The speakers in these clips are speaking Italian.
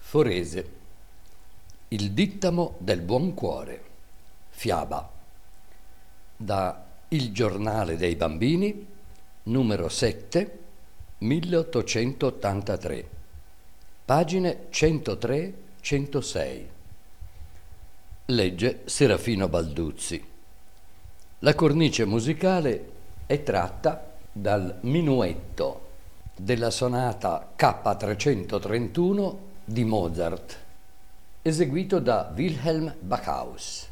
Forese. Il dittamo del buon cuore. Fiaba. Da Il giornale dei bambini, numero 7, 1883. Pagine 103-106. Legge Serafino Balduzzi. La cornice musicale è tratta dal minuetto della sonata K331 di Mozart, eseguito da Wilhelm Backhaus.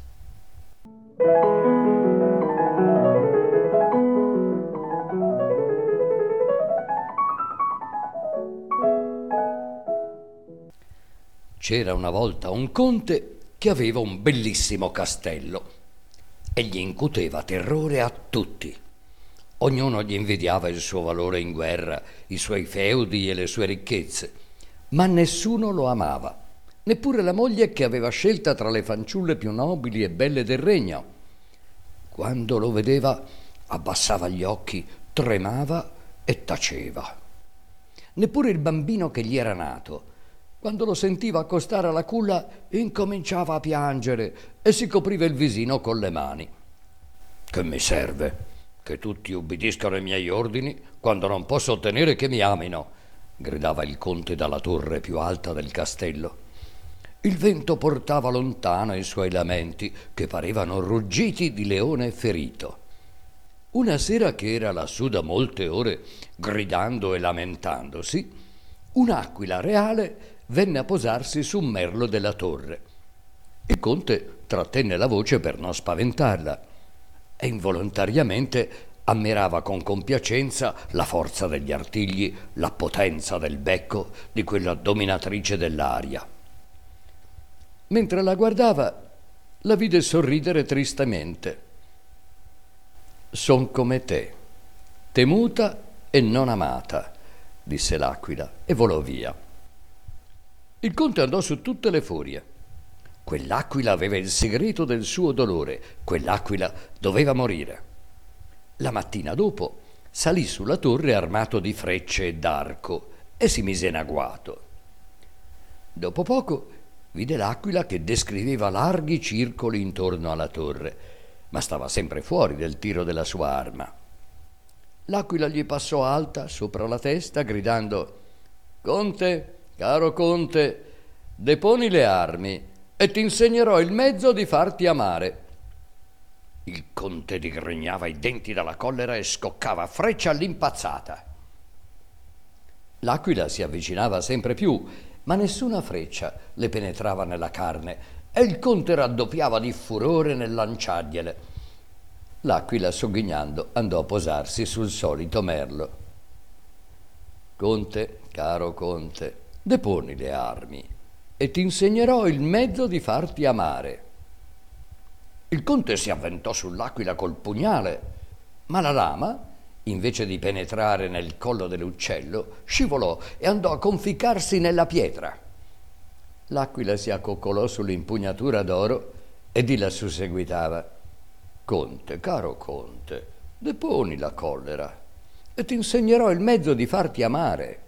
C'era una volta un conte che aveva un bellissimo castello e gli incuteva terrore a tutti. Ognuno gli invidiava il suo valore in guerra, i suoi feudi e le sue ricchezze, ma nessuno lo amava, neppure la moglie che aveva scelta tra le fanciulle più nobili e belle del regno. Quando lo vedeva, abbassava gli occhi, tremava e taceva. Neppure il bambino che gli era nato, quando lo sentiva accostare alla culla, incominciava a piangere e si copriva il visino con le mani. «Che mi serve? Che tutti ubbidiscano ai miei ordini quando non posso ottenere che mi amino», gridava il conte dalla torre più alta del castello. Il vento portava lontano i suoi lamenti, che parevano ruggiti di leone ferito. Una sera che era lassù da molte ore, gridando e lamentandosi, un'aquila reale venne a posarsi su un merlo della torre. Il conte trattenne la voce per non spaventarla e involontariamente ammirava con compiacenza la forza degli artigli, la potenza del becco di quella dominatrice dell'aria. Mentre la guardava, la vide sorridere tristemente. «Son come te, temuta e non amata», disse l'aquila e volò via. Il conte andò su tutte le furie. Quell'aquila aveva il segreto del suo dolore, quell'aquila doveva morire. La mattina dopo salì sulla torre armato di frecce e d'arco e si mise in agguato. Dopo poco vide l'aquila che descriveva larghi circoli intorno alla torre, ma stava sempre fuori del tiro della sua arma. L'aquila gli passò alta sopra la testa, gridando: «Conte, caro conte, deponi le armi e ti insegnerò il mezzo di farti amare». Il conte digrignava i denti dalla collera e scoccava freccia all'impazzata. L'aquila si avvicinava sempre più, ma nessuna freccia le penetrava nella carne e il conte raddoppiava di furore nel lanciargliele. L'aquila, sogghignando, andò a posarsi sul solito merlo. «Conte, caro conte, deponi le armi e ti insegnerò il mezzo di farti amare». Il conte si avventò sull'aquila col pugnale, ma la lama, invece di penetrare nel collo dell'uccello, scivolò e andò a conficcarsi nella pietra. L'aquila si accoccolò sull'impugnatura d'oro e di lassù seguitava: «Conte, caro conte, deponi la collera e ti insegnerò il mezzo di farti amare».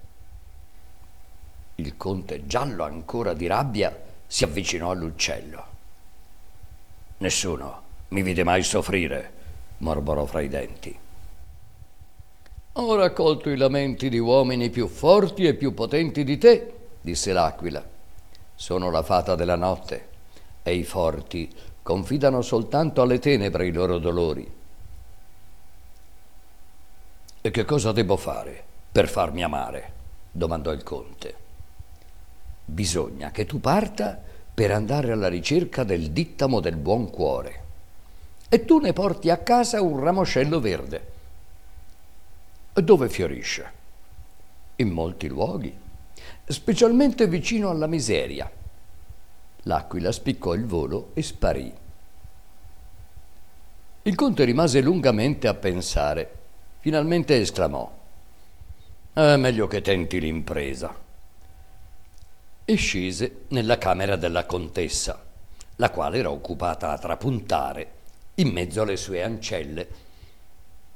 Il conte, giallo ancora di rabbia, si avvicinò all'uccello. «Nessuno mi vide mai soffrire», mormorò fra i denti. «Ho raccolto i lamenti di uomini più forti e più potenti di te», disse l'aquila. «Sono la fata della notte e i forti confidano soltanto alle tenebre i loro dolori». «E che cosa devo fare per farmi amare?» domandò il conte. «Bisogna che tu parta per andare alla ricerca del dittamo del buon cuore e tu ne porti a casa un ramoscello verde». «Dove fiorisce?» «In molti luoghi, specialmente vicino alla miseria». L'aquila spiccò il volo e sparì. Il conte rimase lungamente a pensare. Finalmente esclamò: «È meglio che tenti l'impresa». E scese nella camera della contessa, la quale era occupata a trapuntare in mezzo alle sue ancelle.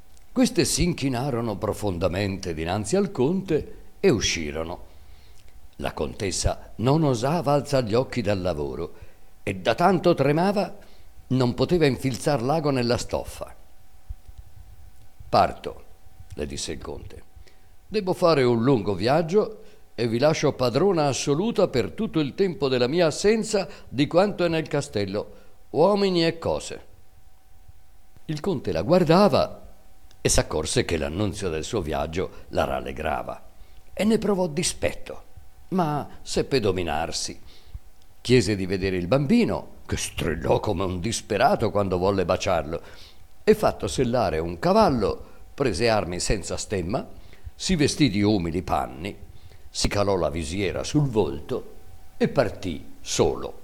Queste si inchinarono profondamente dinanzi al conte e uscirono. La contessa non osava alzar gli occhi dal lavoro e da tanto tremava non poteva infilzar l'ago nella stoffa. «Parto», le disse il conte. «Devo fare un lungo viaggio e vi lascio padrona assoluta per tutto il tempo della mia assenza di quanto è nel castello, uomini e cose». Il conte la guardava e s'accorse che l'annunzio del suo viaggio la rallegrava e ne provò dispetto, ma seppe dominarsi. Chiese di vedere il bambino, che strillò come un disperato quando volle baciarlo, e fatto sellare un cavallo, prese armi senza stemma, si vestì di umili panni, si calò la visiera sul volto e partì solo.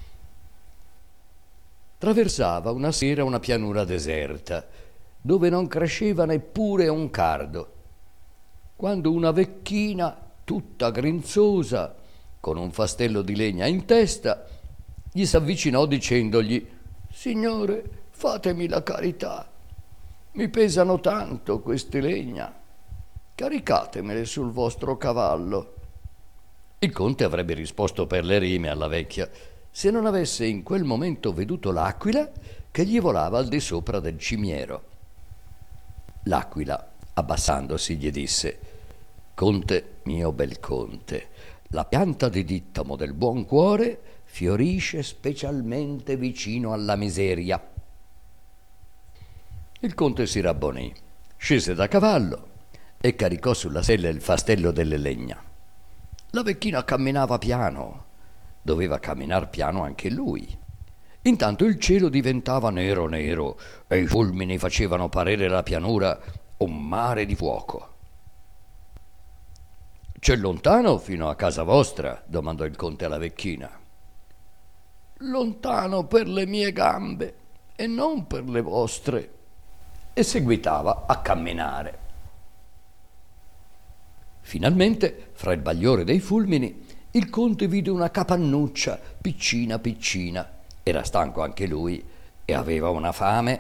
Traversava una sera una pianura deserta, dove non cresceva neppure un cardo, quando una vecchina, tutta grinzosa, con un fastello di legna in testa, gli s'avvicinò dicendogli: «Signore, fatemi la carità, mi pesano tanto queste legna, caricatemele sul vostro cavallo». Il conte avrebbe risposto per le rime alla vecchia, se non avesse in quel momento veduto l'aquila che gli volava al di sopra del cimiero. L'aquila, abbassandosi, gli disse: «Conte, mio bel conte, la pianta di dittamo del buon cuore fiorisce specialmente vicino alla miseria». Il conte si rabbonì, scese da cavallo e caricò sulla sella il fastello delle legna. La vecchina camminava piano, doveva camminar piano anche lui. Intanto il cielo diventava nero nero e i fulmini facevano parere la pianura un mare di fuoco. «C'è lontano fino a casa vostra?» domandò il conte alla vecchina. «Lontano per le mie gambe e non per le vostre», e seguitava a camminare. Finalmente, fra il bagliore dei fulmini, il conte vide una capannuccia piccina piccina. Era stanco anche lui e aveva una fame.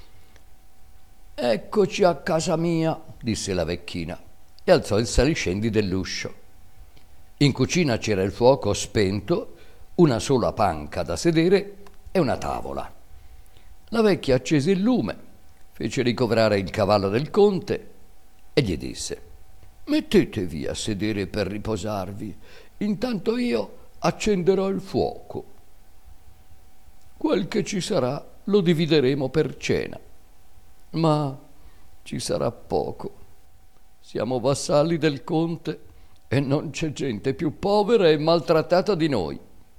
«Eccoci a casa mia», disse la vecchina e alzò il saliscendi dell'uscio. In cucina c'era il fuoco spento, una sola panca da sedere e una tavola. La vecchia accese il lume, fece ricovrare il cavallo del conte e gli disse: «Mettetevi a sedere per riposarvi, intanto io accenderò il fuoco. Quel che ci sarà lo divideremo per cena, ma ci sarà poco. Siamo vassalli del conte e non c'è gente più povera e maltrattata di noi».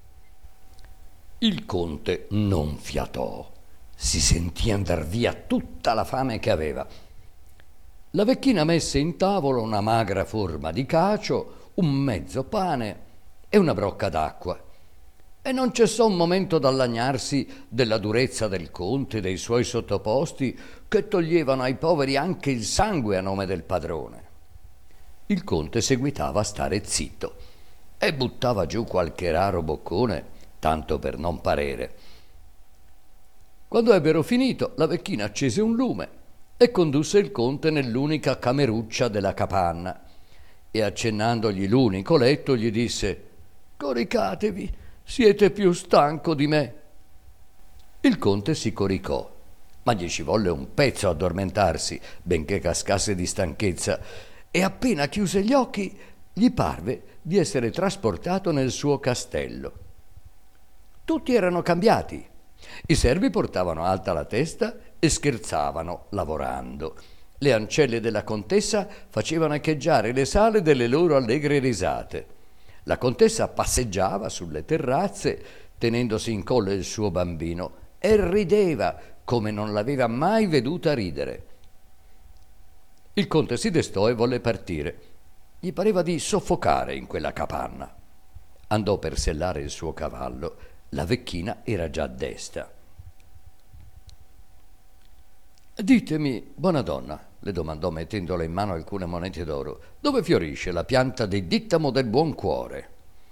Il conte non fiatò, si sentì andar via tutta la fame che aveva. La vecchina messe in tavola una magra forma di cacio, un mezzo pane e una brocca d'acqua, e non cessò un momento dal lagnarsi della durezza del conte e dei suoi sottoposti, che toglievano ai poveri anche il sangue a nome del padrone. Il conte seguitava a stare zitto e buttava giù qualche raro boccone, tanto per non parere. Quando ebbero finito, la vecchina accese un lume e condusse il conte nell'unica cameruccia della capanna e, accennandogli l'unico letto, gli disse: «Coricatevi, siete più stanco di me». Il conte si coricò, ma gli ci volle un pezzo a addormentarsi, benché cascasse di stanchezza, e appena chiuse gli occhi gli parve di essere trasportato nel suo castello. Tutti erano cambiati. I servi portavano alta la testa e scherzavano lavorando. Le ancelle della contessa facevano echeggiare le sale delle loro allegre risate. La contessa passeggiava sulle terrazze tenendosi in collo il suo bambino e rideva come non l'aveva mai veduta ridere. Il conte si destò e volle partire. Gli pareva di soffocare in quella capanna. Andò per sellare il suo cavallo. La vecchina era già desta. «Ditemi, buona donna», le domandò mettendole in mano alcune monete d'oro, «dove fiorisce la pianta di dittamo del buon cuore?»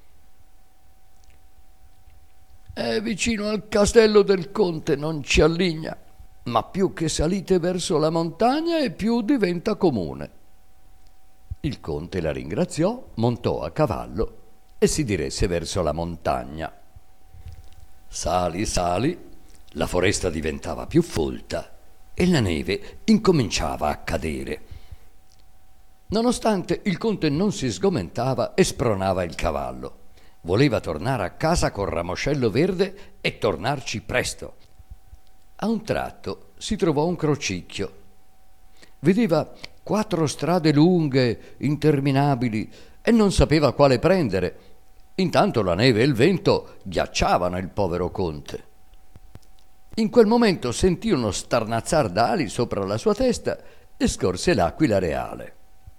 «È vicino al castello del conte, non ci alligna, ma più che salite verso la montagna e più diventa comune». Il conte la ringraziò, montò a cavallo e si diresse verso la montagna. Sali, sali, la foresta diventava più folta e la neve incominciava a cadere. Nonostante il conte non si sgomentava e spronava il cavallo. Voleva tornare a casa col ramoscello verde e tornarci presto. A un tratto si trovò un crocicchio. Vedeva 4 strade lunghe, interminabili, e non sapeva quale prendere. Intanto la neve e il vento ghiacciavano il povero conte. In quel momento sentì uno starnazzar d'ali sopra la sua testa e scorse l'aquila reale.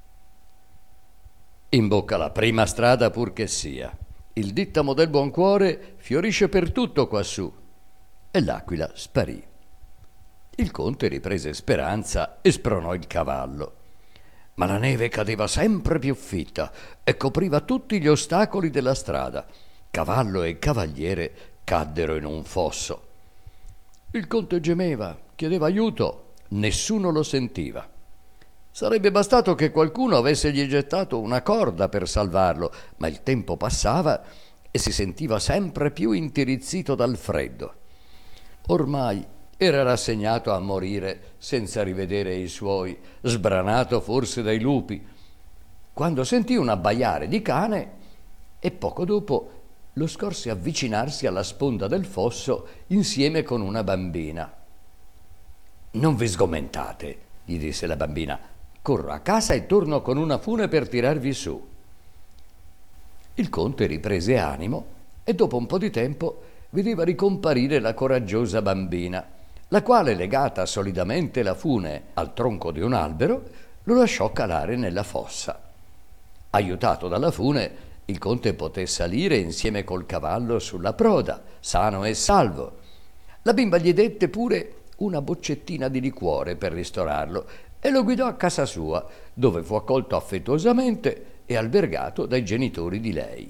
In bocca alla prima strada pur che sia. Il dittamo del buon cuore fiorisce per tutto quassù. E l'aquila sparì. Il conte riprese speranza e spronò il cavallo. Ma la neve cadeva sempre più fitta e copriva tutti gli ostacoli della strada. Cavallo e cavaliere caddero in un fosso. Il conte gemeva, chiedeva aiuto, nessuno lo sentiva. Sarebbe bastato che qualcuno avessegli gettato una corda per salvarlo, ma il tempo passava e si sentiva sempre più intirizzito dal freddo. Ormai era rassegnato a morire senza rivedere i suoi, sbranato forse dai lupi, quando sentì un abbaiare di cane e poco dopo lo scorse avvicinarsi alla sponda del fosso insieme con una bambina. «Non vi sgomentate», gli disse la bambina, «corro a casa e torno con una fune per tirarvi su». Il conte riprese animo e dopo un po' di tempo vedeva ricomparire la coraggiosa bambina, la quale, legata solidamente la fune al tronco di un albero, lo lasciò calare nella fossa. Aiutato dalla fune, il conte poté salire insieme col cavallo sulla proda, sano e salvo. La bimba gli dette pure una boccettina di liquore per ristorarlo e lo guidò a casa sua, dove fu accolto affettuosamente e albergato dai genitori di lei.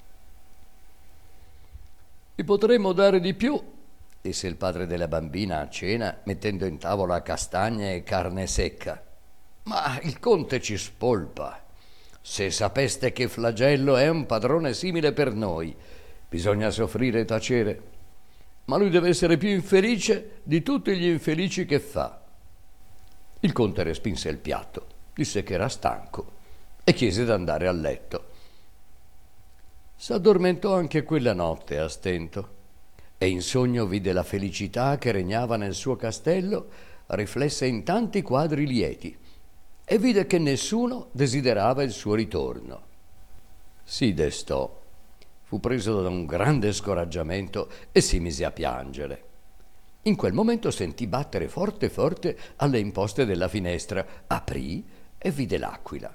«Vi potremmo dare di più», disse il padre della bambina a cena, mettendo in tavola castagne e carne secca. «Ma il conte ci spolpa. Se sapeste che flagello è un padrone simile per noi, bisogna soffrire e tacere. Ma lui deve essere più infelice di tutti gli infelici che fa». Il conte respinse il piatto, disse che era stanco e chiese d'andare a letto. S'addormentò anche quella notte a stento e in sogno vide la felicità che regnava nel suo castello riflessa in tanti quadri lieti e vide che nessuno desiderava il suo ritorno. Si destò, fu preso da un grande scoraggiamento e si mise a piangere. In quel momento sentì battere forte forte alle imposte della finestra, aprì e vide l'aquila.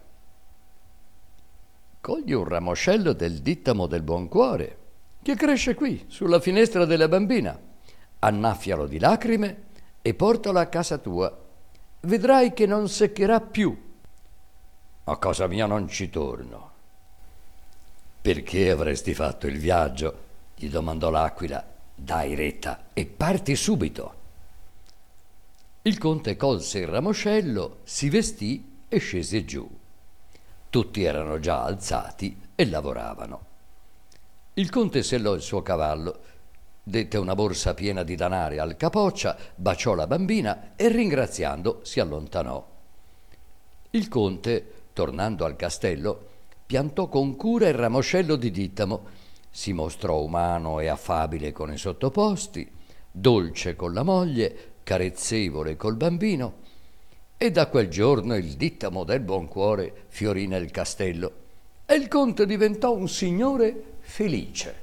«Cogli un ramoscello del dittamo del buon cuore, che cresce qui, sulla finestra della bambina, annaffialo di lacrime e portalo a casa tua. Vedrai che non seccherà più». «A casa mia non ci torno». «Perché avresti fatto il viaggio?» gli domandò l'aquila. «Dai retta e parti subito». Il conte colse il ramoscello, si vestì e scese giù. Tutti erano già alzati e lavoravano. Il conte sellò il suo cavallo, dette una borsa piena di danari al capoccia, baciò la bambina e ringraziando si allontanò. Il conte, tornando al castello, piantò con cura il ramoscello di dittamo, si mostrò umano e affabile con i sottoposti, dolce con la moglie, carezzevole col bambino, e da quel giorno il dittamo del buon cuore fiorì nel castello e il conte diventò un signore felice.